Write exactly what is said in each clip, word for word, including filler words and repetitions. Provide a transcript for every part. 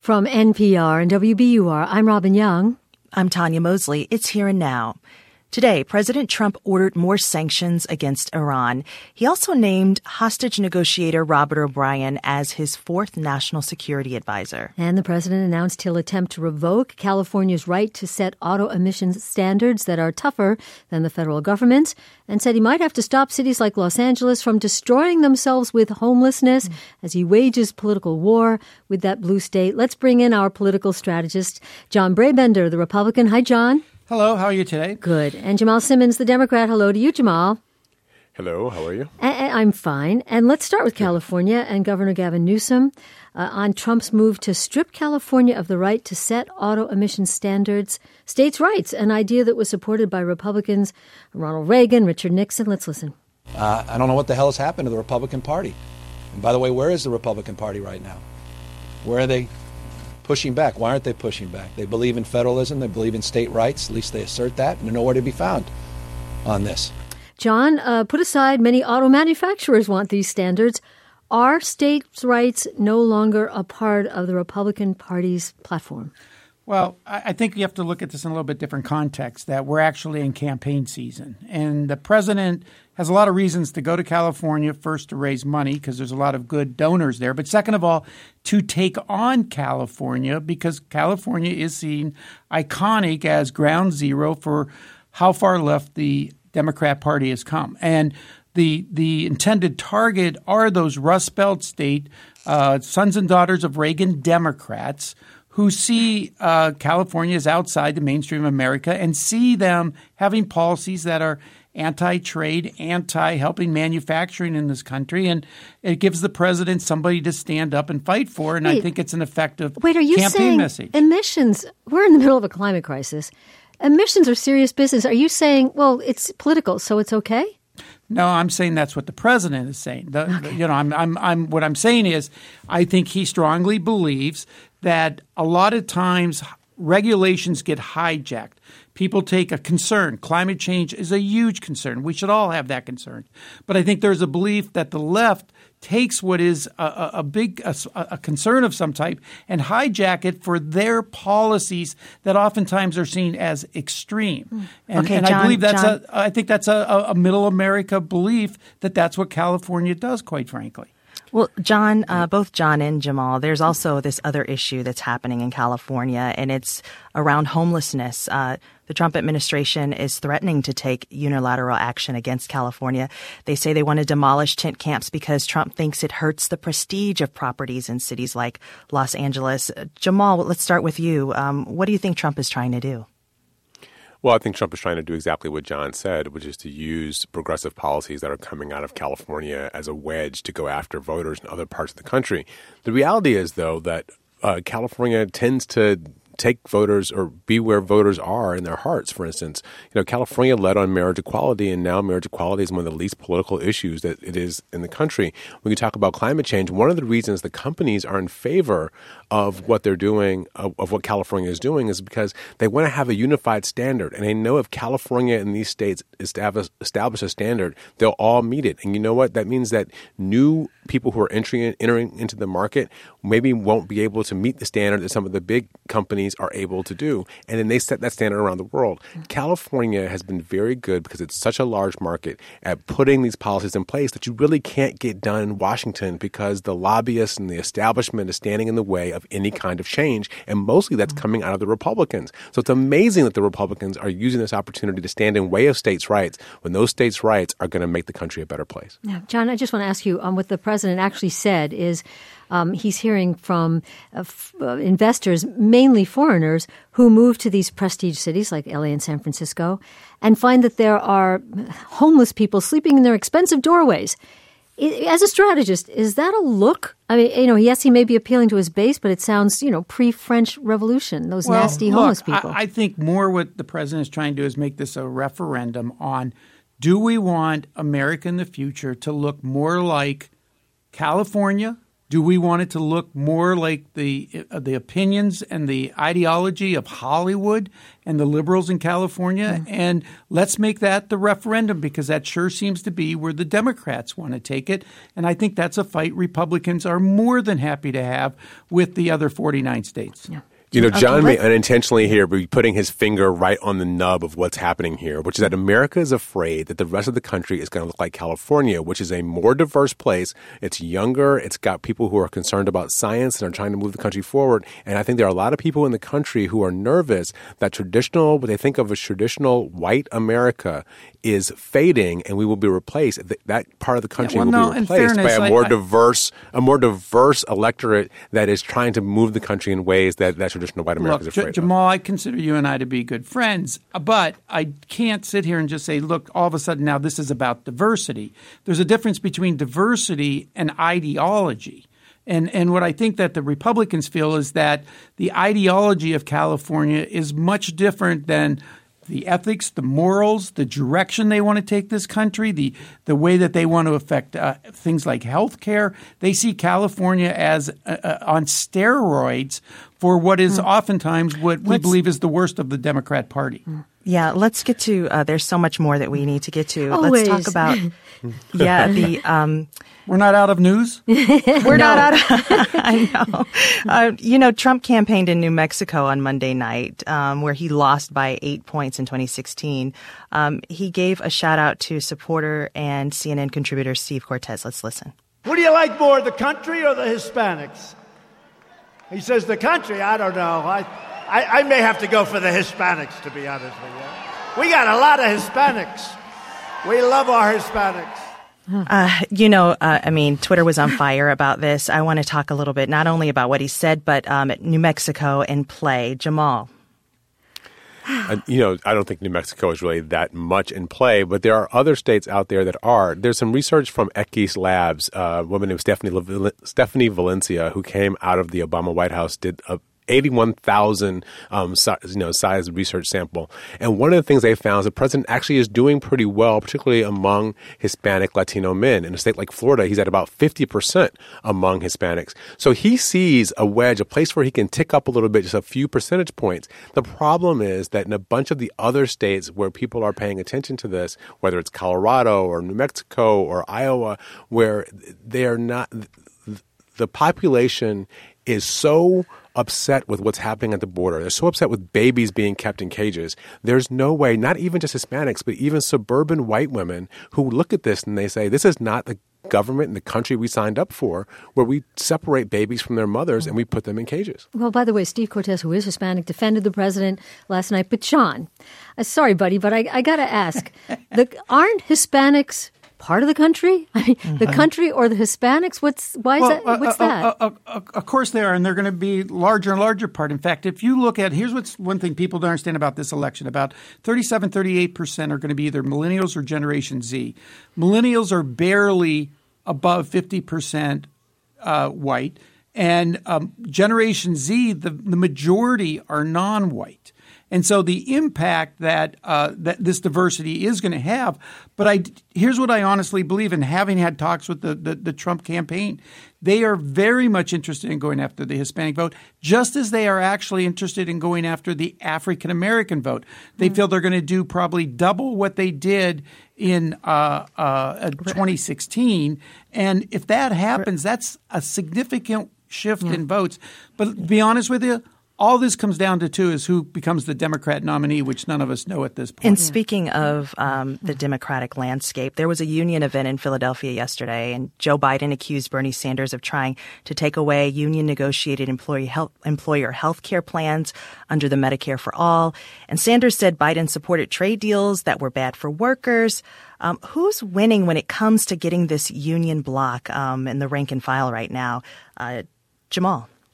From N P R and W B U R, I'm Robin Young. I'm Tanya Mosley. It's Here and Now. Today, President Trump ordered more sanctions against Iran. He also named hostage negotiator Robert O'Brien as his fourth national security advisor. And the president announced he'll attempt to revoke California's right to set auto emissions standards that are tougher than the federal government, and said he might have to stop cities like Los Angeles from destroying themselves with homelessness mm. as he wages political war with that blue state. Let's bring in our political strategist, John Brabender, the Republican. Hi, John. Hello, how are you today? Good. And Jamal Simmons, the Democrat. Hello to you, Jamal. Hello, how are you? I- I'm fine. And let's start with California and Governor Gavin Newsom uh, on Trump's move to strip California of the right to set auto emission standards, states' rights, an idea that was supported by Republicans Ronald Reagan, Richard Nixon. Let's listen. Uh, I don't know what the hell has happened to the Republican Party. And by the way, where is the Republican Party right now? Where are they pushing back? Why aren't they pushing back? They believe in federalism. They believe in state rights. At least they assert that. And they're nowhere to be found on this. John, uh, put aside many auto manufacturers want these standards. Are states' rights no longer a part of the Republican Party's platform? Well, I think you have to look at this in a little bit different context, that we're actually in campaign season. And the president has a lot of reasons to go to California, first to raise money because there's a lot of good donors there. But second of all, to take on California because California is seen iconic as ground zero for how far left the Democrat Party has come. And the the intended target are those Rust Belt state uh, sons and daughters of Reagan Democrats who see uh, California as outside the mainstream of America and see them having policies that are anti-trade, anti-helping manufacturing in this country. And it gives the president somebody to stand up and fight for. And wait, I think it's an effective wait, are you campaign saying message. Emissions, we're in the middle of a climate crisis. Emissions are serious business. Are you saying, well, it's political, so it's okay? No, I'm saying that's what the president is saying. The, okay. You know, I'm, I'm, I'm, what I'm saying is I think he strongly believes that a lot of times regulations get hijacked. People take a concern. Climate change is a huge concern. We should all have that concern. But I think there's a belief that the left takes what is a, a, a big a, a concern of some type and hijack it for their policies that oftentimes are seen as extreme. And, okay, and John, I believe that's John. a I think that's a, a middle America belief that that's what California does, quite frankly. Well, John, uh, both John and Jamal, there's also this other issue that's happening in California, and it's around homelessness. Uh, the Trump administration is threatening to take unilateral action against California. They say they want to demolish tent camps because Trump thinks it hurts the prestige of properties in cities like Los Angeles. Uh, Jamal, let's start with you. Um, what do you think Trump is trying to do? Well, I think Trump is trying to do exactly what John said, which is to use progressive policies that are coming out of California as a wedge to go after voters in other parts of the country. The reality is, though, that uh, California tends to take voters or be where voters are in their hearts. For instance, you know, California led on marriage equality, and now marriage equality is one of the least political issues that it is in the country. When you talk about climate change, one of the reasons the companies are in favor of what they're doing, of, of what California is doing, is because they want to have a unified standard. And they know if California and these states establish, establish a standard, they'll all meet it. And you know what? That means that new people who are entering, entering into the market maybe won't be able to meet the standard that some of the big companies are able to do. And then they set that standard around the world. California has been very good because it's such a large market at putting these policies in place that you really can't get done in Washington because the lobbyists and the establishment is standing in the way of any kind of change. And mostly that's coming out of the Republicans. So it's amazing that the Republicans are using this opportunity to stand in way of states' rights when those states' rights are going to make the country a better place. Yeah. John, I just want to ask you, um, what the president actually said is Um, he's hearing from uh, f- uh, investors, mainly foreigners, who move to these prestige cities like L A and San Francisco and find that there are homeless people sleeping in their expensive doorways. I, as a strategist, is that a look? I mean, you know, yes, he may be appealing to his base, but it sounds, you know, pre-French Revolution, those well, nasty look, homeless people. I, I think more what the president is trying to do is make this a referendum on, do we want America in the future to look more like California, Do we want it to look more like the uh, the opinions and the ideology of Hollywood and the liberals in California? Mm. And let's make that the referendum, because that sure seems to be where the Democrats want to take it. And I think that's a fight Republicans are more than happy to have with the other forty-nine states. Yeah. You know, John may unintentionally here be putting his finger right on the nub of what's happening here, which is that America is afraid that the rest of the country is going to look like California, which is a more diverse place. It's younger. It's got people who are concerned about science and are trying to move the country forward. And I think there are a lot of people in the country who are nervous that traditional, what they think of as traditional white America is fading, and we will be replaced. That part of the country yeah, well, will no, be replaced fairness, by a more I, diverse, a more diverse electorate that is trying to move the country in ways that that traditional white America is afraid of. Jamal, I consider you and I to be good friends, but I can't sit here and just say, look, all of a sudden now this is about diversity. There's a difference between diversity and ideology. And and what I think that the Republicans feel is that the ideology of California is much different than the ethics, the morals, the direction they want to take this country, the the way that they want to affect uh, things like health care. They see California as uh, uh, on steroids for what is mm. oftentimes what we let's, believe is the worst of the Democrat Party. Yeah, let's get to uh, – there's so much more that we need to get to. Always. Let's talk about – yeah, the um, – We're not out of news? We're not out of – I know. Uh, you know, Trump campaigned in New Mexico on Monday night um, where he lost by eight points in twenty sixteen. Um, he gave a shout-out to supporter and C N N contributor Steve Cortes. Let's listen. Who do you like more, the country or the Hispanics? He says the country. I don't know. I, I, I may have to go for the Hispanics, to be honest with you. We got a lot of Hispanics. We love our Hispanics. Uh, you know, uh, I mean, Twitter was on fire about this. I want to talk a little bit not only about what he said, but um, at New Mexico in play. Jamal. Uh, you know, I don't think New Mexico is really that much in play, but there are other states out there that are. There's some research from Eckes Labs, uh, a woman named Stephanie, Stephanie Valencia, who came out of the Obama White House, did a eighty-one thousand um, si- you know, size research sample. And one of the things they found is the president actually is doing pretty well, particularly among Hispanic Latino men. In a state like Florida, he's at about fifty percent among Hispanics. So he sees a wedge, a place where he can tick up a little bit, just a few percentage points. The problem is that in a bunch of the other states where people are paying attention to this, whether it's Colorado or New Mexico or Iowa, where they are not, the population is so upset with what's happening at the border. They're so upset with babies being kept in cages. There's no way, not even just Hispanics, but even suburban white women who look at this and they say, this is not the government and the country we signed up for, where we separate babies from their mothers and we put them in cages. Well, by the way, Steve Cortes, who is Hispanic, defended the president last night. But John, uh, sorry, buddy, but I, I got to ask, the, aren't Hispanics part of the country? I mean, mm-hmm. the country or the Hispanics? What's why is well, that? What's uh, that? Uh, uh, uh, of course they are, and they're going to be larger and larger part. In fact, if you look at, here's what's one thing people don't understand about this election. About thirty-seven, thirty-eight percent are going to be either millennials or Generation Z. Millennials are barely above fifty percent uh, white, and um, Generation Z, the, the majority are non-white. And so the impact that uh, that this diversity is going to have, but I here's what I honestly believe, and having had talks with the, the, the Trump campaign, they are very much interested in going after the Hispanic vote, just as they are actually interested in going after the African American vote. They mm-hmm. feel they're going to do probably double what they did in uh, uh, twenty sixteen, and if that happens, that's a significant shift yeah. in votes. But to be honest with you, all this comes down to, too, is who becomes the Democrat nominee, which none of us know at this point. And speaking of um, the Democratic landscape, there was a union event in Philadelphia yesterday, and Joe Biden accused Bernie Sanders of trying to take away union-negotiated employee health, employer health care plans under the Medicare for All. And Sanders said Biden supported trade deals that were bad for workers. Um, who's winning when it comes to getting this union bloc um, in the rank and file right now? Uh, Jamal.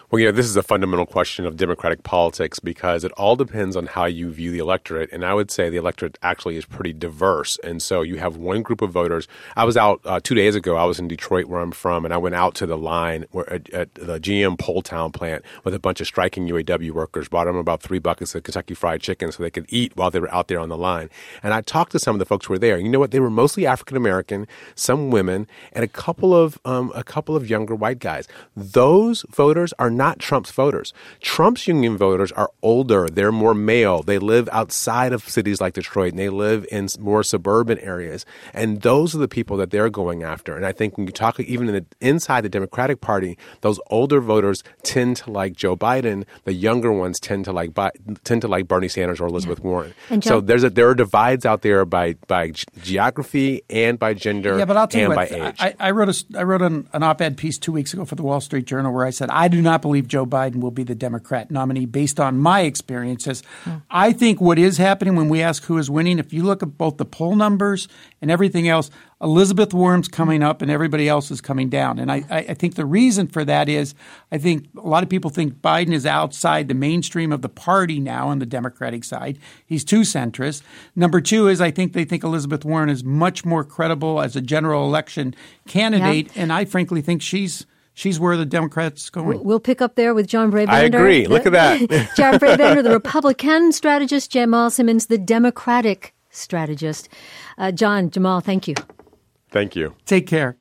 Well, you know, this is a fundamental question of Democratic politics because it all depends on how you view the electorate. And I would say the electorate actually is pretty diverse. And so you have one group of voters. I was out uh, two days ago. I was in Detroit, where I'm from, and I went out to the line where, at, at the G M Poletown plant with a bunch of striking U A W workers, bought them about three buckets of Kentucky Fried Chicken so they could eat while they were out there on the line. And I talked to some of the folks who were there. You know what? They were mostly African American, some women, and a couple of um, a couple of younger white guys. Those voters are not Trump's voters. Trump's union voters are older. They're more male. They live outside of cities like Detroit, and they live in more suburban areas. And those are the people that they're going after. And I think when you talk even in the, inside the Democratic Party, those older voters tend to like Joe Biden. The younger ones tend to like tend to like Bernie Sanders or Elizabeth yeah. Warren. And John, so there's a, there are divides out there by by geography and by gender yeah, but I'll tell and you by what, age. I, I wrote a I wrote an, an op-ed piece two weeks ago for the Wall Street Journal where I said I do not believe Joe Biden will be the Democrat nominee based on my experiences. Hmm. I think what is happening when we ask who is winning, if you look at both the poll numbers and everything else, Elizabeth Warren's coming up and everybody else is coming down. And I, I think the reason for that is I think a lot of people think Biden is outside the mainstream of the party now on the Democratic side. He's too centrist. Number two is I think they think Elizabeth Warren is much more credible as a general election candidate. Yep. And I frankly think she's She's where the Democrats going. We'll pick up there with John Brabender. I agree. The, Look at that. John Brabender, the Republican strategist, Jamal Simmons, the Democratic strategist. Uh, John, Jamal, thank you. Thank you. Take care.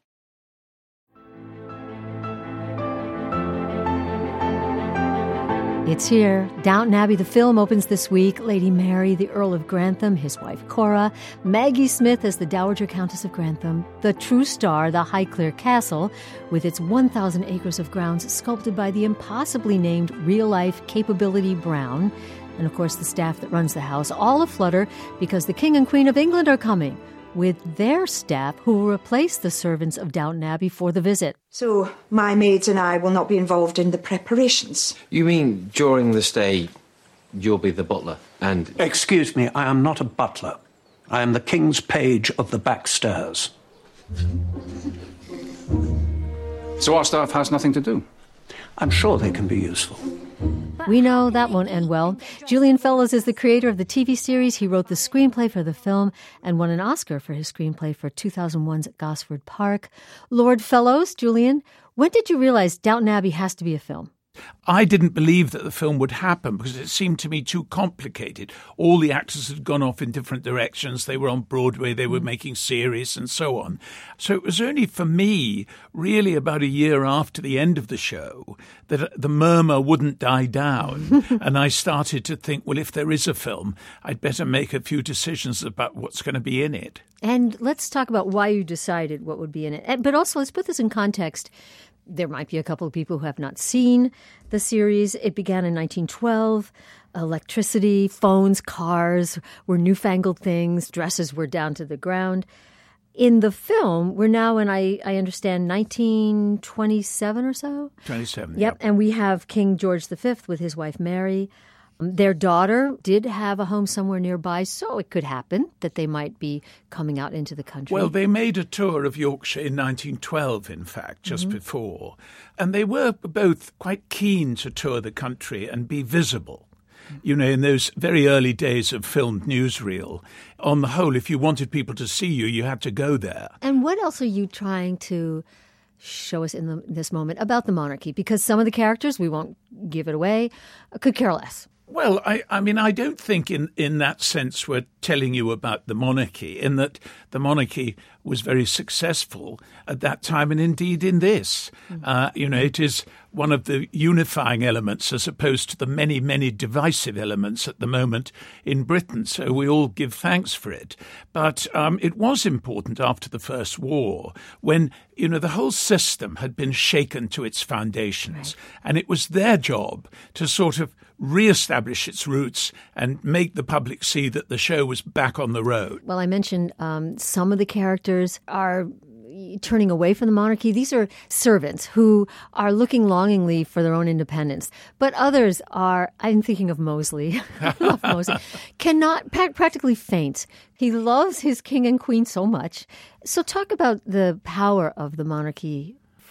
It's here. Downton Abbey, the film, opens this week. Lady Mary, the Earl of Grantham, his wife Cora, Maggie Smith as the Dowager Countess of Grantham, the true star, the Highclere Castle, with its one thousand acres of grounds sculpted by the impossibly named real-life Capability Brown, and, of course, the staff that runs the house, all aflutter because the King and Queen of England are coming with their staff who will replace the servants of Downton Abbey for the visit. So my maids and I will not be involved in the preparations? You mean during the stay you'll be the butler and... Excuse me, I am not a butler. I am the King's page of the back stairs. So our staff has nothing to do? I'm sure they can be useful. We know that won't end well. Julian Fellowes is the creator of the T V series. He wrote the screenplay for the film and won an Oscar for his screenplay for two thousand one's Gosford Park. Lord Fellowes, Julian, when did you realize Downton Abbey has to be a film? I didn't believe that the film would happen because it seemed to me too complicated. All the actors had gone off in different directions. They were on Broadway, they were making series and so on. So it was only for me, really about a year after the end of the show, that the murmur wouldn't die down. And I started to think, well, if there is a film, I'd better make a few decisions about what's going to be in it. And let's talk about why you decided what would be in it. But also, let's put this in context. There might be a couple of people who have not seen the series. It began in nineteen twelve. Electricity, phones, cars were newfangled things. Dresses were down to the ground. In the film, we're now in, I, I understand, nineteen twenty-seven or so? twenty-seven, Yep. yep. And we have King George the Fifth with his wife Mary. Their daughter did have a home somewhere nearby, so it could happen that they might be coming out into the country. Well, they made a tour of Yorkshire in nineteen twelve, in fact, just mm-hmm. before. And they were both quite keen to tour the country and be visible. You know, in those very early days of filmed newsreel, on the whole, if you wanted people to see you, you had to go there. And what else are you trying to show us in the, this moment about the monarchy? Because some of the characters, we won't give it away, could care less. Well, I, I mean, I don't think in, in that sense we're telling you about the monarchy, in that the monarchy was very successful at that time, and indeed in this. Mm-hmm. Uh, you know, it is one of the unifying elements as opposed to the many, many divisive elements at the moment in Britain. So we all give thanks for it. But um, it was important after the First War when, you know, the whole system had been shaken to its foundations. Right. And it was their job to sort of reestablish its roots and make the public see that the show was back on the road. Well, I mentioned um, some of the characters are turning away from the monarchy. These are servants who are looking longingly for their own independence. But others are, I'm thinking of Mosley, I love Mosley, cannot practically faint. He loves his king and queen so much. So talk about the power of the monarchy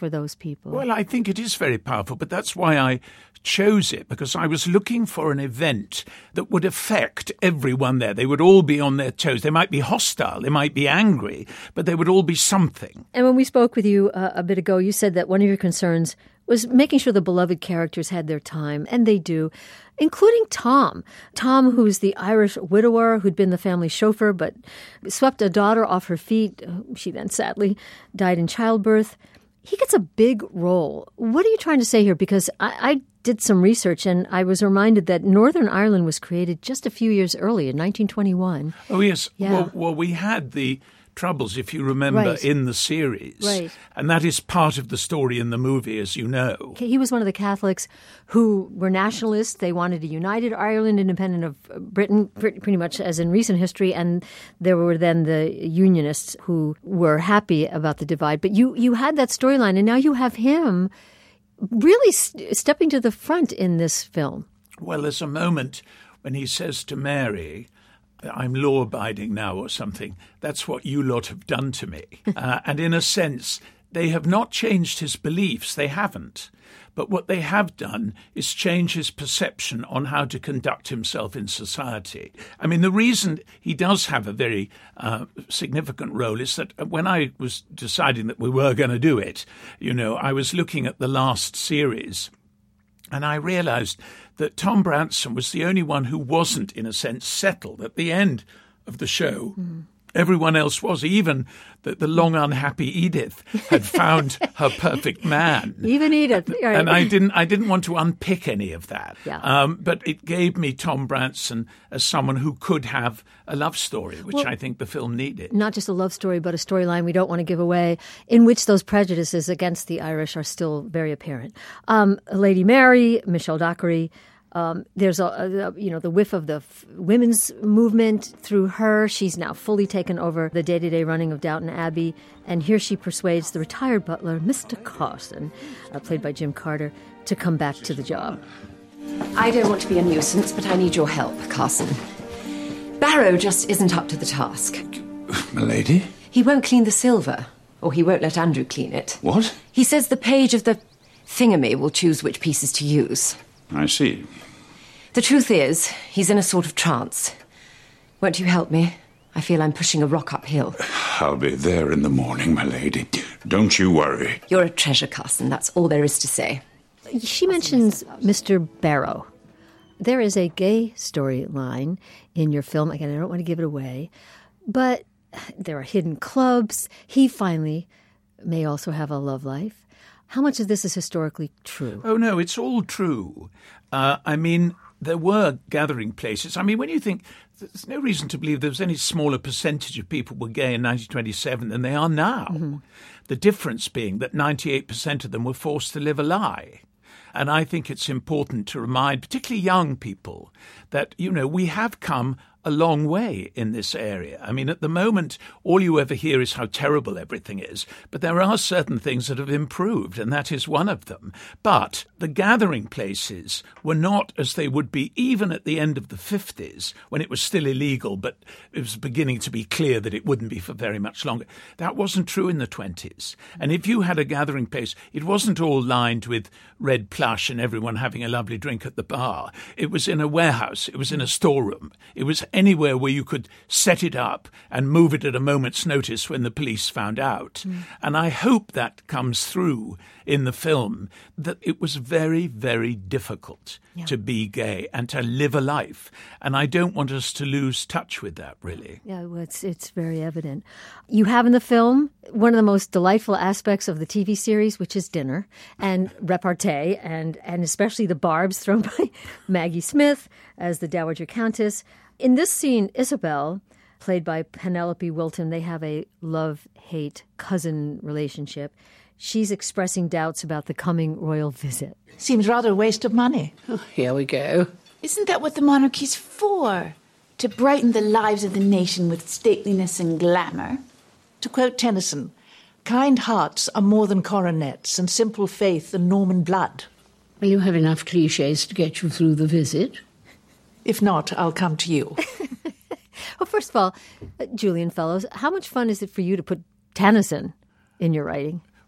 for those people. Well, I think it is very powerful, but that's why I chose it, because I was looking for an event that would affect everyone there. They would all be on their toes. They might be hostile, they might be angry, but they would all be something. And when we spoke with you uh, a bit ago, you said that one of your concerns was making sure the beloved characters had their time, and they do, including Tom. Tom, who's the Irish widower who'd been the family chauffeur but swept a daughter off her feet. She then sadly died in childbirth. He gets a big role. What are you trying to say here? Because I, I did some research, and I was reminded that Northern Ireland was created just a few years early, in nineteen twenty-one. Oh, yes. Yeah. Well, well, we had the Troubles, if you remember, right. in the series. Right. And that is part of the story in the movie, as you know. He was one of the Catholics who were nationalists. They wanted a united Ireland, independent of Britain, pretty much as in recent history. And there were then the Unionists who were happy about the divide. But you, you had that storyline, and now you have him really st- stepping to the front in this film. Well, there's a moment when he says to Mary, I'm law-abiding now or something. That's what you lot have done to me. uh, and in a sense, they have not changed his beliefs. They haven't. But what they have done is change his perception on how to conduct himself in society. I mean, the reason he does have a very uh, significant role is that when I was deciding that we were going to do it, you know, I was looking at the last series, and I realized that Tom Branson was the only one who wasn't, in a sense, settled at the end of the show. Mm. Everyone else was. Even the, the long unhappy Edith had found her perfect man. Even Edith. Right. And I didn't I didn't want to unpick any of that. Yeah. Um, but it gave me Tom Branson as someone who could have a love story, which well, I think the film needed. Not just a love story, but a storyline we don't want to give away, in which those prejudices against the Irish are still very apparent. Um, Lady Mary, Michelle Dockery. Um, there's a, a you know the whiff of the f- women's movement through her. She's now fully taken over the day-to-day running of Downton Abbey, and here she persuades the retired butler, Mister Carson, uh, played by Jim Carter, to come back to the job. I don't want to be a nuisance, but I need your help, Carson. Barrow just isn't up to the task. Milady? He won't clean the silver, or he won't let Andrew clean it. What? He says the page of the thingamy will choose which pieces to use. I see. The truth is, he's in a sort of trance. Won't you help me? I feel I'm pushing a rock uphill. I'll be there in the morning, my lady. Don't you worry. You're a treasure, Carson. That's all there is to say. She mentions Mister Barrow. There is a gay storyline in your film. Again, I don't want to give it away. But there are hidden clubs. He finally may also have a love life. How much of this is historically true? Oh, no, it's all true. Uh, I mean, there were gathering places. I mean, when you think, there's no reason to believe there was any smaller percentage of people were gay in nineteen twenty-seven than they are now. Mm-hmm. The difference being that ninety-eight percent of them were forced to live a lie. And I think it's important to remind, particularly young people, that, you know, we have come a long way in this area. I mean, at the moment, all you ever hear is how terrible everything is. But there are certain things that have improved, and that is one of them. But the gathering places were not as they would be even at the end of the fifties, when it was still illegal, but it was beginning to be clear that it wouldn't be for very much longer. That wasn't true in the twenties. And if you had a gathering place, it wasn't all lined with red plush and everyone having a lovely drink at the bar. It was in a warehouse. It was in a storeroom. It was anywhere where you could set it up and move it at a moment's notice when the police found out. Mm. And I hope that comes through in the film, that it was very, very difficult yeah. to be gay and to live a life. And I don't want us to lose touch with that, really. Yeah, well, it's, it's very evident. You have in the film one of the most delightful aspects of the T V series, which is dinner and repartee, and, and especially the barbs thrown by Maggie Smith as the Dowager Countess. In this scene, Isabel, played by Penelope Wilton, they have a love-hate cousin relationship. She's expressing doubts about the coming royal visit. Seems rather a waste of money. Oh, here we go. Isn't that what the monarchy's for? To brighten the lives of the nation with stateliness and glamour? To quote Tennyson, kind hearts are more than coronets, and simple faith than Norman blood. Will you have enough cliches to get you through the visit? If not, I'll come to you. Well, first of all, uh, Julian Fellows, how much fun is it for you to put Tennyson in your writing?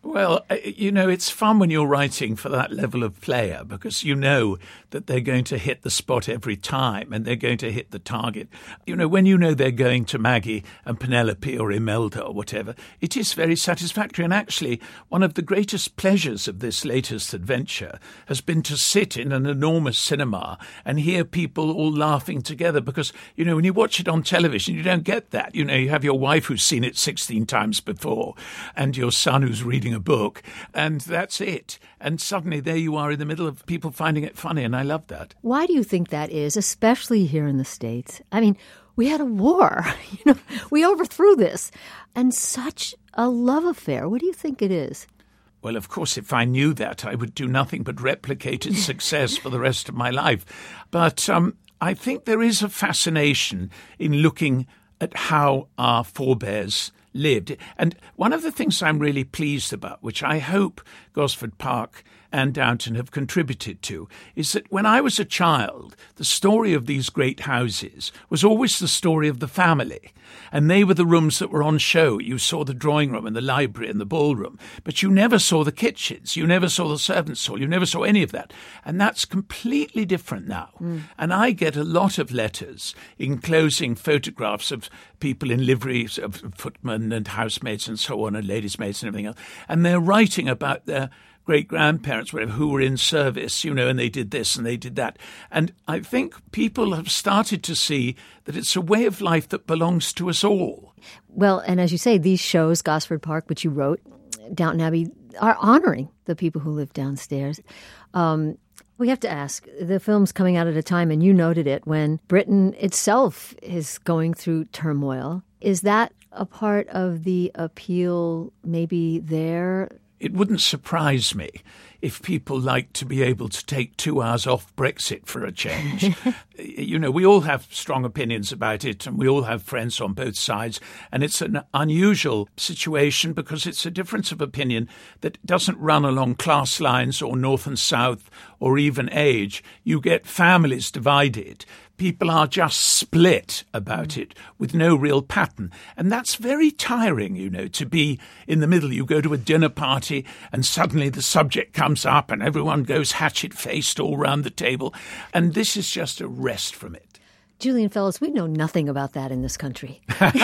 Well, you know, it's fun when you're writing for that level of player because you know that they're going to hit the spot every time and they're going to hit the target. You know, when you know they're going to Maggie and Penelope or Imelda or whatever, it is very satisfactory. And actually, one of the greatest pleasures of this latest adventure has been to sit in an enormous cinema and hear people all laughing together because, you know, when you watch it on television, you don't get that. You know, you have your wife who's seen it sixteen times before and your son who's reading a book, and that's it. And suddenly there you are in the middle of people finding it funny, and I love that. Why do you think that is, especially here in the States? I mean, we had a war. You know, we overthrew this. And such a love affair. What do you think it is? Well, of course, if I knew that, I would do nothing but replicate its success for the rest of my life. But um, I think there is a fascination in looking at how our forebears lived. And one of the things I'm really pleased about, which I hope Gosford Park and Downton have contributed to, is that when I was a child, the story of these great houses was always the story of the family. And they were the rooms that were on show. You saw the drawing room and the library and the ballroom, but you never saw the kitchens. You never saw the servants' hall. You never saw any of that. And that's completely different now. Mm. And I get a lot of letters enclosing photographs of people in liveries of footmen and housemaids and so on, and ladies' maids and everything else. And they're writing about their great-grandparents, whatever, who were in service, you know, and they did this and they did that. And I think people have started to see that it's a way of life that belongs to us all. Well, and as you say, these shows, Gosford Park, which you wrote, Downton Abbey, are honoring the people who live downstairs. Um, we have to ask, the film's coming out at a time, and you noted it, when Britain itself is going through turmoil. Is that a part of the appeal maybe there? It wouldn't surprise me if people like to be able to take two hours off Brexit for a change. You know, we all have strong opinions about it and we all have friends on both sides. And it's an unusual situation because it's a difference of opinion that doesn't run along class lines or north and south or even age. You get families divided. People are just split about it with no real pattern. And that's very tiring, you know, to be in the middle. You go to a dinner party and suddenly the subject comes up and everyone goes hatchet-faced all round the table. And this is just a rest from it. Julian Fellowes, we know nothing about that in this country.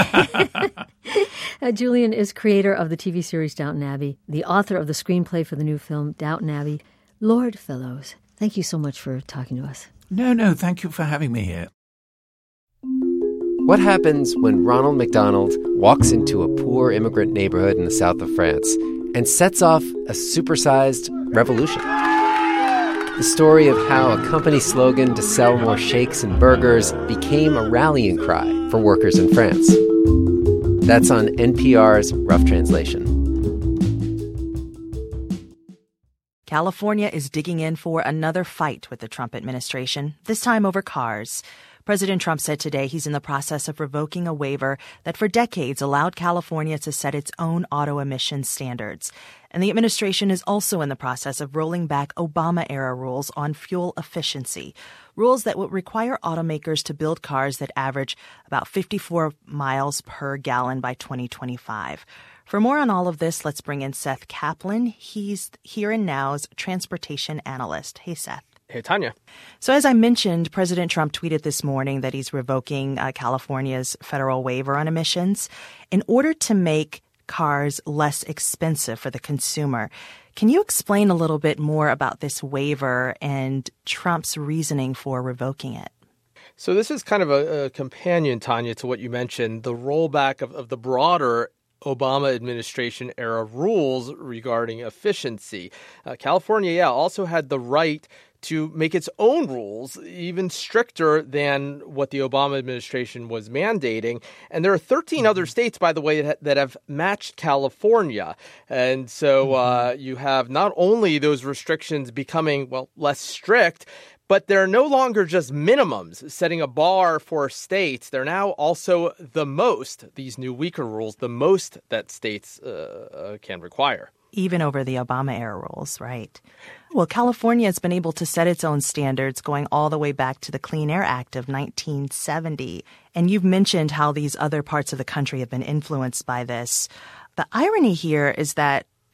uh, Julian is creator of the T V series Downton Abbey, the author of the screenplay for the new film Downton Abbey. Lord Fellowes, thank you so much for talking to us. No, no, thank you for having me here. What happens when Ronald McDonald walks into a poor immigrant neighborhood in the south of France and sets off a supersized revolution? The story of how a company slogan to sell more shakes and burgers became a rallying cry for workers in France. That's on N P R's Rough Translation. California is digging in for another fight with the Trump administration, this time over cars. President Trump said today he's in the process of revoking a waiver that for decades allowed California to set its own auto emissions standards. And the administration is also in the process of rolling back Obama-era rules on fuel efficiency, rules that would require automakers to build cars that average about fifty-four miles per gallon by twenty twenty-five. For more on all of this, let's bring in Seth Kaplan. He's Here and Now's transportation analyst. Hey, Seth. Hey, Tanya. So as I mentioned, President Trump tweeted this morning that he's revoking uh, California's federal waiver on emissions in order to make cars less expensive for the consumer. Can you explain a little bit more about this waiver and Trump's reasoning for revoking it? So this is kind of a, a companion, Tanya, to what you mentioned, the rollback of, of the broader Obama administration era rules regarding efficiency. Uh, California, yeah, also had the right to make its own rules, even stricter than what the Obama administration was mandating. And there are thirteen other states, by the way, that, that have matched California. And so uh, you have not only those restrictions becoming, well, less strict, but they're no longer just minimums, setting a bar for states. They're now also the most, these new weaker rules, the most that states uh, can require. Even over the Obama-era rules, right? Well, California has been able to set its own standards going all the way back to the Clean Air Act of nineteen seventy. And you've mentioned how these other parts of the country have been influenced by this. The irony here is that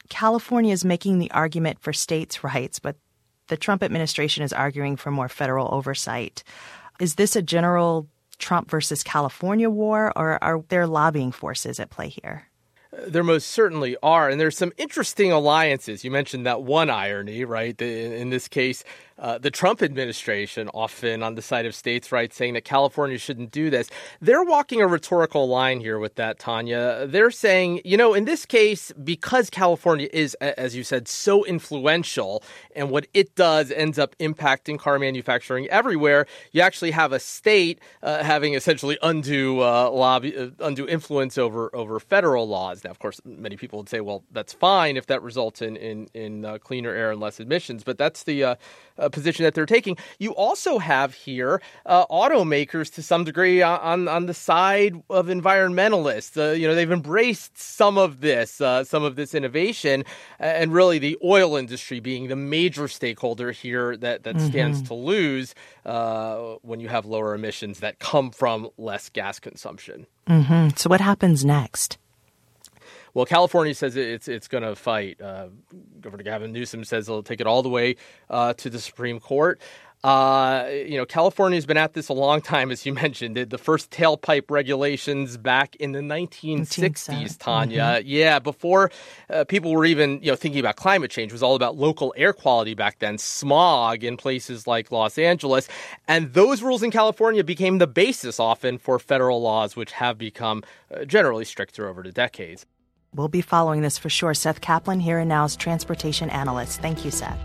California is making the argument for states' rights, but the Trump administration is arguing for more federal oversight. Is this a general Trump versus California war, or are there lobbying forces at play here? There most certainly are. And there's some interesting alliances. You mentioned that one irony, right? In, in this case, uh, the Trump administration, often on the side of states' rights, saying that California shouldn't do this. They're walking a rhetorical line here with that, Tanya. They're saying, you know, in this case, because California is, as you said, so influential, and what it does ends up impacting car manufacturing everywhere, you actually have a state uh, having essentially undue uh, lobby, uh, undue influence over, over federal laws. Now, of course, many people would say, well, that's fine if that results in in, in uh, cleaner air and less emissions. But that's the uh, uh, position that they're taking. You also have here uh, automakers to some degree on, on the side of environmentalists. Uh, you know, they've embraced some of this, uh, some of this innovation, and really the oil industry being the major stakeholder here that, that mm-hmm. stands to lose uh, when you have lower emissions that come from less gas consumption. Mm-hmm. So what happens next? Well, California says it's it's going to fight. Uh, Governor Gavin Newsom says they'll take it all the way uh, to the Supreme Court. Uh, you know, California's been at this a long time, as you mentioned. The first tailpipe regulations back in the nineteen sixties, Tanya. Mm-hmm. Yeah, before uh, people were even, you know, thinking about climate change. It was all about local air quality back then, smog in places like Los Angeles. And those rules in California became the basis often for federal laws, which have become uh, generally stricter over the decades. We'll be following this for sure. Seth Kaplan, Here and Now's transportation analyst. Thank you, Seth.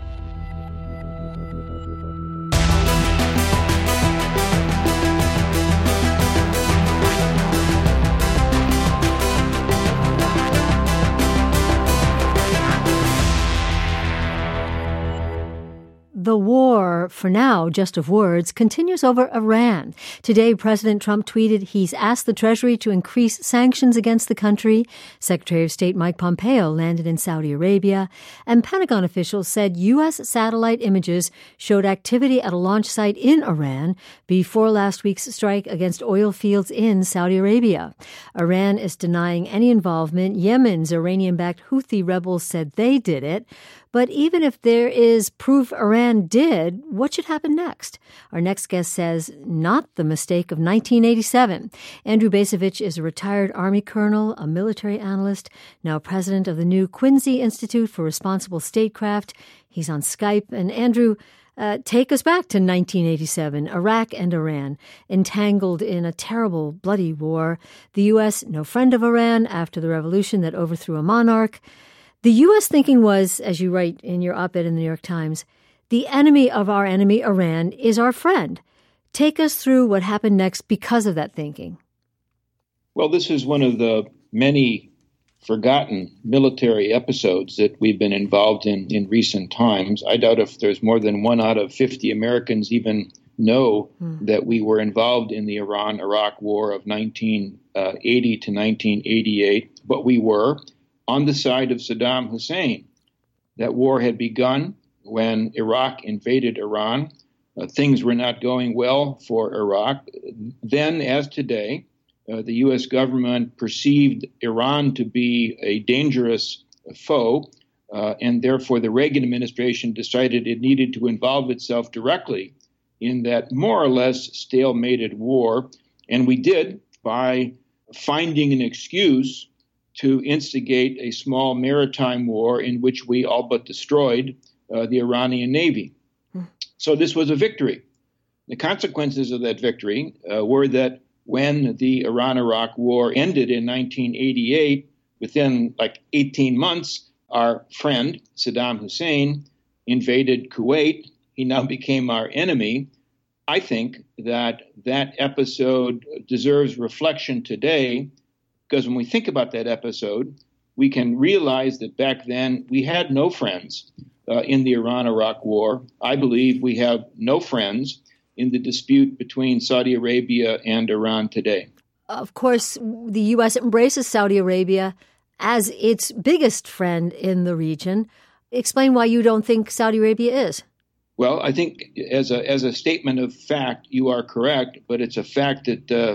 The war, for now, just of words, continues over Iran. Today, President Trump tweeted he's asked the Treasury to increase sanctions against the country. Secretary of State Mike Pompeo landed in Saudi Arabia. And Pentagon officials said U S satellite images showed activity at a launch site in Iran before last week's strike against oil fields in Saudi Arabia. Iran is denying any involvement. Yemen's Iranian-backed Houthi rebels said they did it. But even if there is proof Iran did, what should happen next? Our next guest says, not the mistake of nineteen eighty-seven. Andrew Bacevich is a retired Army colonel, a military analyst, now president of the new Quincy Institute for Responsible Statecraft. He's on Skype. And Andrew, uh, take us back to nineteen eighty-seven, Iraq and Iran, entangled in a terrible, bloody war. The U S, no friend of Iran after the revolution that overthrew a monarch. The U S thinking was, as you write in your op-ed in the New York Times, the enemy of our enemy, Iran, is our friend. Take us through what happened next because of that thinking. Well, this is one of the many forgotten military episodes that we've been involved in in recent times. I doubt if there's more than one out of fifty Americans even know hmm. that we were involved in the Iran-Iraq War of nineteen eighty to nineteen eighty-eight, but we were on the side of Saddam Hussein. That war had begun when Iraq invaded Iran. Uh, things were not going well for Iraq. Then, as today, uh, the U S government perceived Iran to be a dangerous foe, uh, and therefore the Reagan administration decided it needed to involve itself directly in that more or less stalemated war. And we did by finding an excuse to instigate a small maritime war in which we all but destroyed uh, the Iranian Navy. Hmm. So this was a victory. The consequences of that victory uh, were that when the Iran-Iraq War ended in nineteen eighty-eight, within like eighteen months, our friend Saddam Hussein invaded Kuwait. He now became our enemy. I think that that episode deserves reflection today, because when we think about that episode, we can realize that back then we had no friends uh, in the Iran-Iraq War. I believe we have no friends in the dispute between Saudi Arabia and Iran today. Of course, the U S embraces Saudi Arabia as its biggest friend in the region. Explain why you don't think Saudi Arabia is. Well, I think as a as a statement of fact, you are correct, but it's a fact that uh,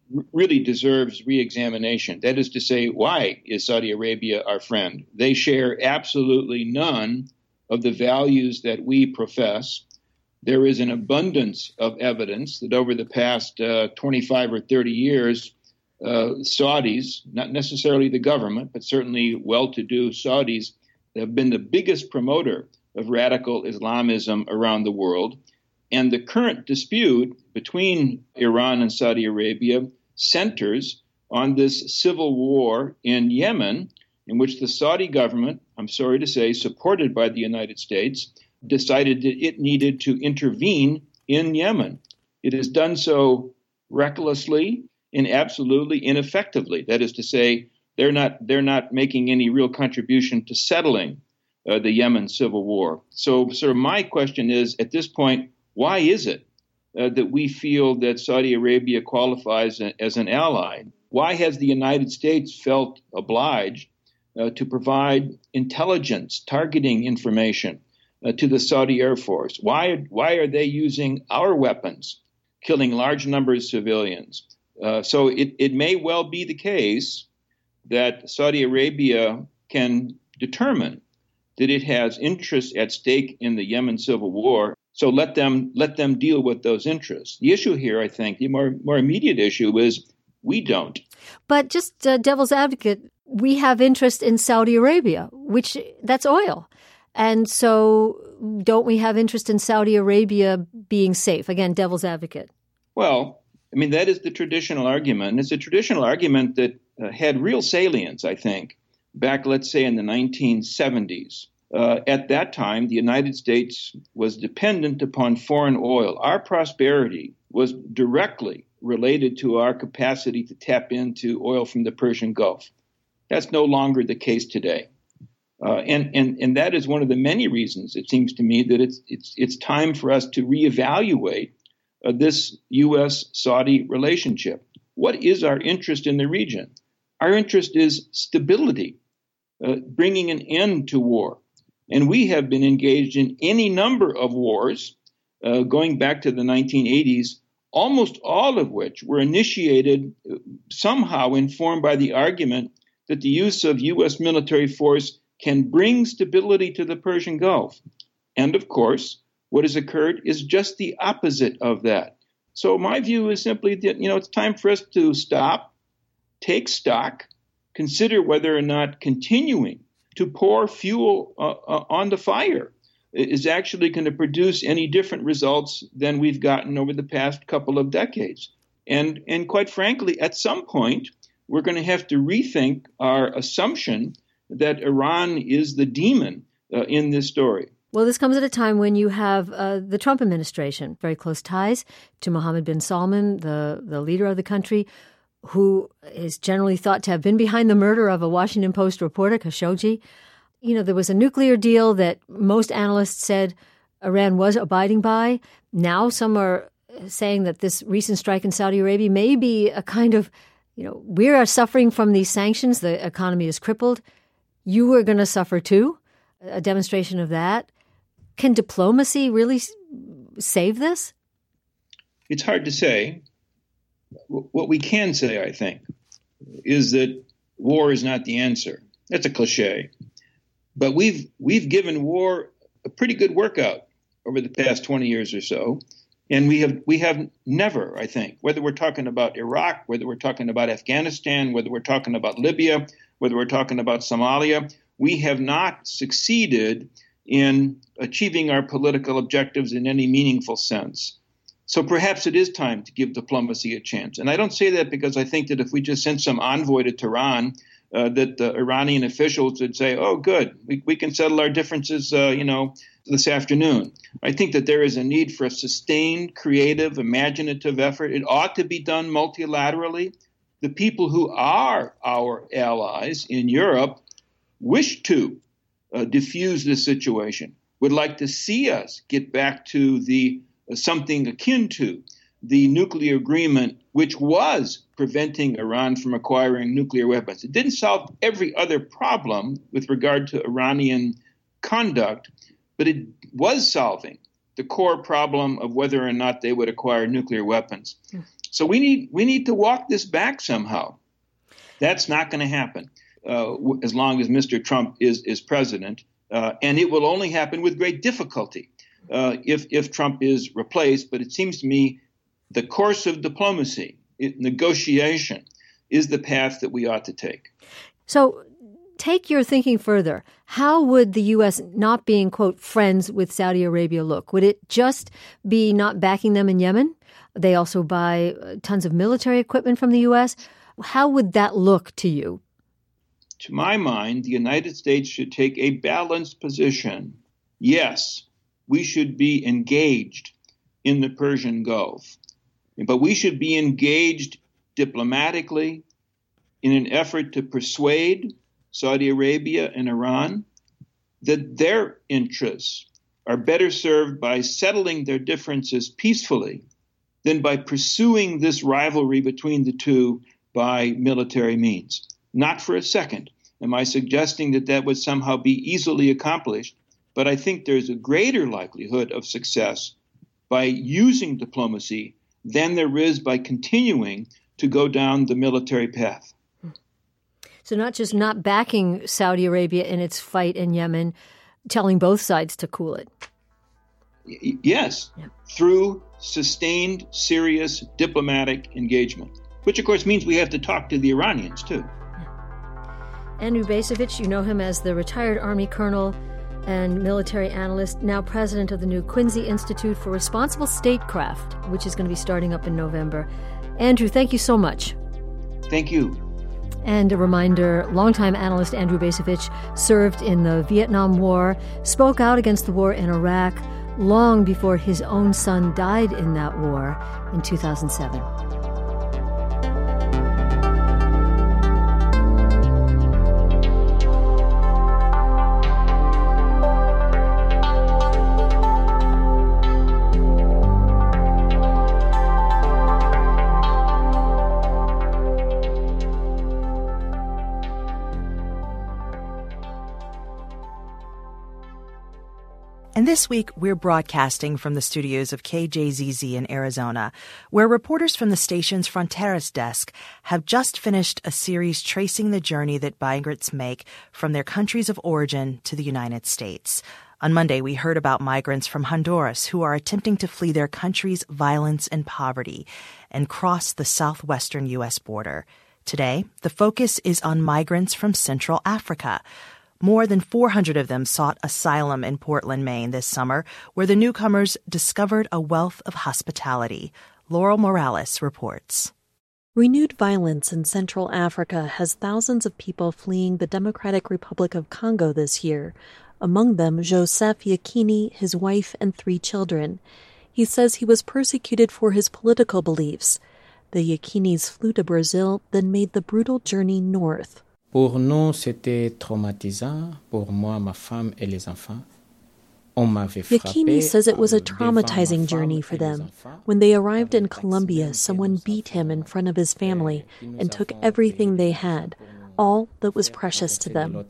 r- really deserves reexamination. That is to say, why is Saudi Arabia our friend? They share absolutely none of the values that we profess. There is an abundance of evidence that over the past uh, twenty-five or thirty years, uh, Saudis, not necessarily the government, but certainly well-to-do Saudis, have been the biggest promoter of radical Islamism around the world. And the current dispute between Iran and Saudi Arabia centers on this civil war in Yemen, in which the Saudi government, I'm sorry to say, supported by the United States, decided that it needed to intervene in Yemen. It has done so recklessly and absolutely ineffectively. That is to say, they're not they're not making any real contribution to settling uh, the Yemen civil war. So, sort of my question is, at this point, why is it uh, that we feel that Saudi Arabia qualifies a, as an ally? Why has the United States felt obliged uh, to provide intelligence, targeting information uh, to the Saudi Air Force? Why, why are they using our weapons, killing large numbers of civilians? Uh, so it, it may well be the case that Saudi Arabia can determine that it has interests at stake in the Yemen civil war. So let them let them deal with those interests. The issue here, I think, the more, more immediate issue is we don't. But just uh, devil's advocate, we have interest in Saudi Arabia, which that's oil. And so don't we have interest in Saudi Arabia being safe? Again, devil's advocate. Well, I mean, that is the traditional argument. And it's a traditional argument that uh, had real salience, I think, back, let's say, in the nineteen seventies. Uh, at that time, the United States was dependent upon foreign oil. Our prosperity was directly related to our capacity to tap into oil from the Persian Gulf. That's no longer the case today. Uh, and, and, and that is one of the many reasons, it seems to me, that it's, it's, it's time for us to reevaluate uh, this U S Saudi relationship. What is our interest in the region? Our interest is stability, uh, bringing an end to war. And we have been engaged in any number of wars uh, going back to the nineteen eighties, almost all of which were initiated uh, somehow informed by the argument that the use of U S military force can bring stability to the Persian Gulf. And of course, what has occurred is just the opposite of that. So my view is simply that, you know, it's time for us to stop, take stock, consider whether or not continuing to pour fuel uh, uh, on the fire is actually going to produce any different results than we've gotten over the past couple of decades. And, and quite frankly, at some point, we're going to have to rethink our assumption that Iran is the demon uh, in this story. Well, this comes at a time when you have uh, the Trump administration, very close ties to Mohammed bin Salman, the, the leader of the country, who is generally thought to have been behind the murder of a Washington Post reporter, Khashoggi. You know, there was a nuclear deal that most analysts said Iran was abiding by. Now some are saying that this recent strike in Saudi Arabia may be a kind of, you know, we are suffering from these sanctions. The economy is crippled. You are going to suffer too. A demonstration of that. Can diplomacy really save this? It's hard to say. What we can say, I think, is that war is not the answer. That's a cliche. But we've we've given war a pretty good workout over the past twenty years or so. And we have we have never, I think, whether we're talking about Iraq, whether we're talking about Afghanistan, whether we're talking about Libya, whether we're talking about Somalia, we have not succeeded in achieving our political objectives in any meaningful sense. So perhaps it is time to give diplomacy a chance. And I don't say that because I think that if we just sent some envoy to Tehran, uh, that the Iranian officials would say, oh, good, we, we can settle our differences, uh, you know, this afternoon. I think that there is a need for a sustained, creative, imaginative effort. It ought to be done multilaterally. The people who are our allies in Europe wish to uh, diffuse this situation, would like to see us get back to the something akin to the nuclear agreement, which was preventing Iran from acquiring nuclear weapons. It didn't solve every other problem with regard to Iranian conduct, but it was solving the core problem of whether or not they would acquire nuclear weapons. So we need we need to walk this back somehow. That's not going to happen uh, as long as Mister Trump is is president, uh, and it will only happen with great difficulty uh, if if Trump is replaced. But it seems to me the course of diplomacy, it, negotiation, is the path that we ought to take. So take your thinking further. How would the U S not being, quote, friends with Saudi Arabia look? Would it just be not backing them in Yemen? They also buy tons of military equipment from the U S. How would that look to you? To my mind, the United States should take a balanced position. Yes, we should be engaged in the Persian Gulf, but we should be engaged diplomatically in an effort to persuade Saudi Arabia and Iran that their interests are better served by settling their differences peacefully than by pursuing this rivalry between the two by military means. Not for a second am I suggesting that that would somehow be easily accomplished, but I think there's a greater likelihood of success by using diplomacy than there is by continuing to go down the military path. So not just not backing Saudi Arabia in its fight in Yemen, telling both sides to cool it. Y- yes, yeah. Through sustained, serious diplomatic engagement, which of course means we have to talk to the Iranians too. Andrew Bacevich, you know him as the retired Army colonel and military analyst, now president of the new Quincy Institute for Responsible Statecraft, which is going to be starting up in November. Andrew, thank you so much. Thank you. And a reminder, longtime analyst Andrew Bacevich served in the Vietnam War, spoke out against the war in Iraq long before his own son died in that war in two thousand seven. And this week, we're broadcasting from the studios of K J Z Z in Arizona, where reporters from the station's Fronteras desk have just finished a series tracing the journey that migrants make from their countries of origin to the United States. On Monday, we heard about migrants from Honduras who are attempting to flee their country's violence and poverty and cross the southwestern U S border. Today, the focus is on migrants from Central Africa. More than four hundred of them sought asylum in Portland, Maine this summer, where the newcomers discovered a wealth of hospitality. Laurel Morales reports. Renewed violence in Central Africa has thousands of people fleeing the Democratic Republic of Congo this year, among them Joseph Yakini, his wife, and three children. He says he was persecuted for his political beliefs. The Yakinis flew to Brazil, then made the brutal journey north. Pour nous, c'était traumatisant. Pour moi, ma femme et les enfants. Yakini says it was a traumatizing journey for them. When they arrived in Colombia, someone beat him in front of his family and took everything they had, all that was precious to them.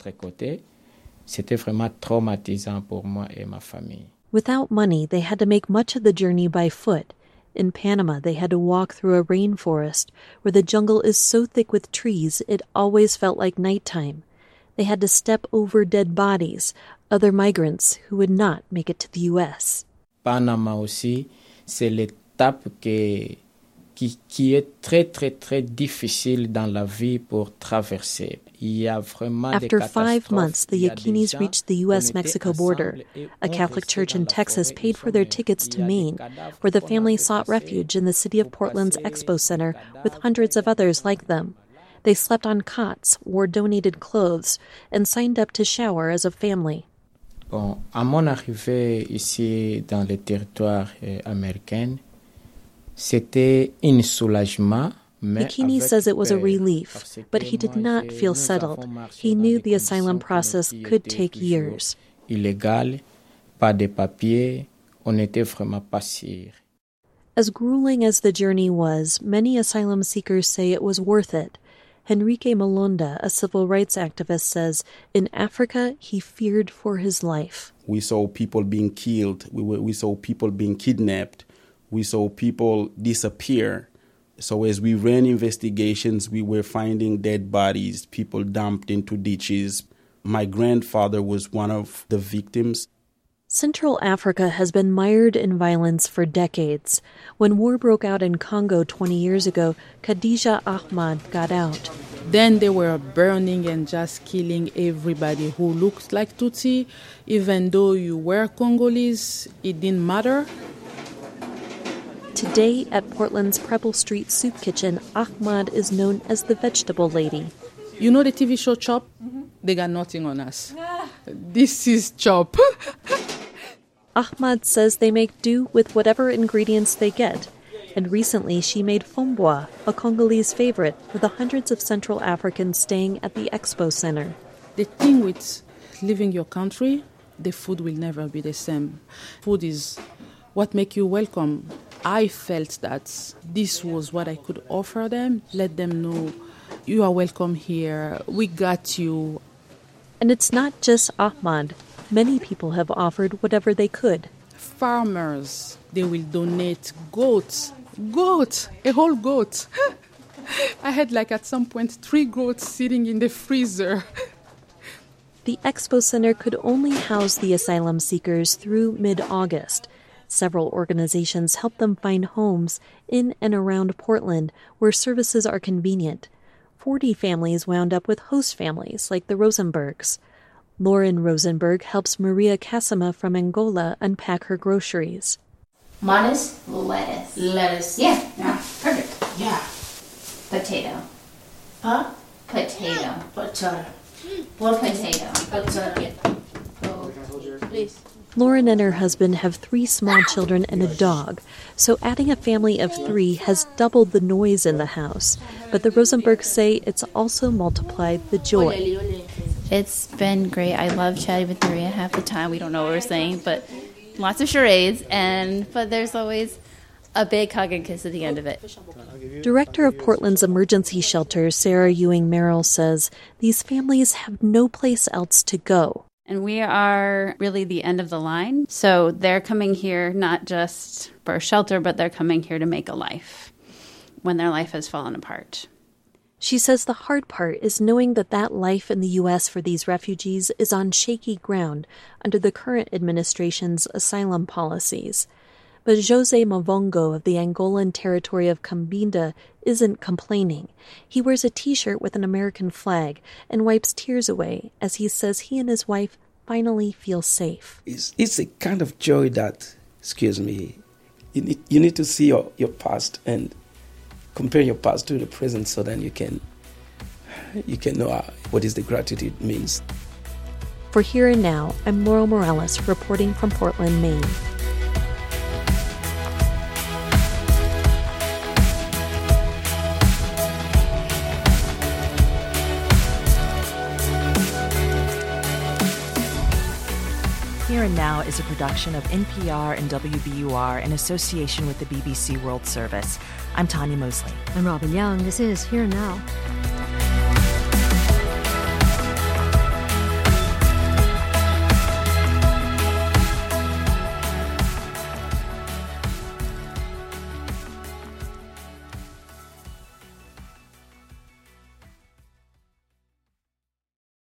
Without money, they had to make much of the journey by foot. In Panama, they had to walk through a rainforest where the jungle is so thick with trees it always felt like nighttime. They had to step over dead bodies, other migrants who would not make it to the U S. Panama aussi, c'est l'étape qui, qui, qui est très, très, très difficile dans la vie pour traverser. After five months, the Yakinis reached the U S Mexico border. A Catholic church in Texas paid for their tickets to Maine, where the family sought refuge in the city of Portland's Expo Center with hundreds of others like them. They slept on cots, wore donated clothes, and signed up to shower as a family. Bon, à mon arrivée ici dans le territoire euh, américain, c'était un soulagement. Yakini says it was a relief, but he did not feel settled. He knew the asylum process could take years. Illégal, pas de papiers, on était vraiment pas sûr. As grueling as the journey was, many asylum seekers say it was worth it. Henrique Malonda, a civil rights activist, says in Africa he feared for his life. We saw people being killed. We, we saw people being kidnapped. We saw people disappear. So as we ran investigations, we were finding dead bodies, people dumped into ditches. My grandfather was one of the victims. Central Africa has been mired in violence for decades. When war broke out in Congo twenty years ago, Khadija Ahmad got out. Then they were burning and just killing everybody who looked like Tutsi. Even though you were Congolese, it didn't matter. Today at Portland's Preble Street Soup Kitchen, Ahmad is known as the Vegetable Lady. You know the T V show Chop? Mm-hmm. They got nothing on us. This is Chop. Ahmad says they make do with whatever ingredients they get. And recently she made fomboa, a Congolese favorite, for the hundreds of Central Africans staying at the Expo Center. The thing with leaving your country, the food will never be the same. Food is what makes you welcome. I felt that this was what I could offer them, let them know you are welcome here, we got you. And it's not just Ahmad. Many people have offered whatever they could. Farmers, they will donate goats. Goats! A whole goat. I had like at some point three goats sitting in the freezer. The Expo Center could only house the asylum seekers through mid-August. Several organizations help them find homes in and around Portland where services are convenient. Forty families wound up with host families like the Rosenbergs. Lauren Rosenberg helps Maria Casima from Angola unpack her groceries. Lettuce? Lettuce. Lettuce. Yeah, yeah, perfect. Yeah. Potato. Huh? Potato. Potato. What potato? Potato. Oh, please. Lauren and her husband have three small children and a dog, so adding a family of three has doubled the noise in the house. But the Rosenbergs say it's also multiplied the joy. It's been great. I love chatting with Maria half the time. We don't know what we're saying, but lots of charades, and but there's always a big hug and kiss at the end of it. Director of Portland's emergency shelter, Sarah Ewing Merrill, says these families have no place else to go. And we are really the end of the line. So they're coming here not just for shelter, but they're coming here to make a life when their life has fallen apart. She says the hard part is knowing that that life in the U S for these refugees is on shaky ground under the current administration's asylum policies. But Jose Mavongo of the Angolan territory of Cambinda isn't complaining. He wears a T-shirt with an American flag and wipes tears away as he says he and his wife finally feel safe. It's, it's a kind of joy that, excuse me, you need, you need to see your, your past and compare your past to the present so then you can you can know uh, what is the gratitude means. For Here and Now, I'm Laurel Morales reporting from Portland, Maine. Here and Now is a production of N P R and W B U R in association with the B B C World Service. I'm Tanya Mosley. I'm Robin Young. This is Here and Now.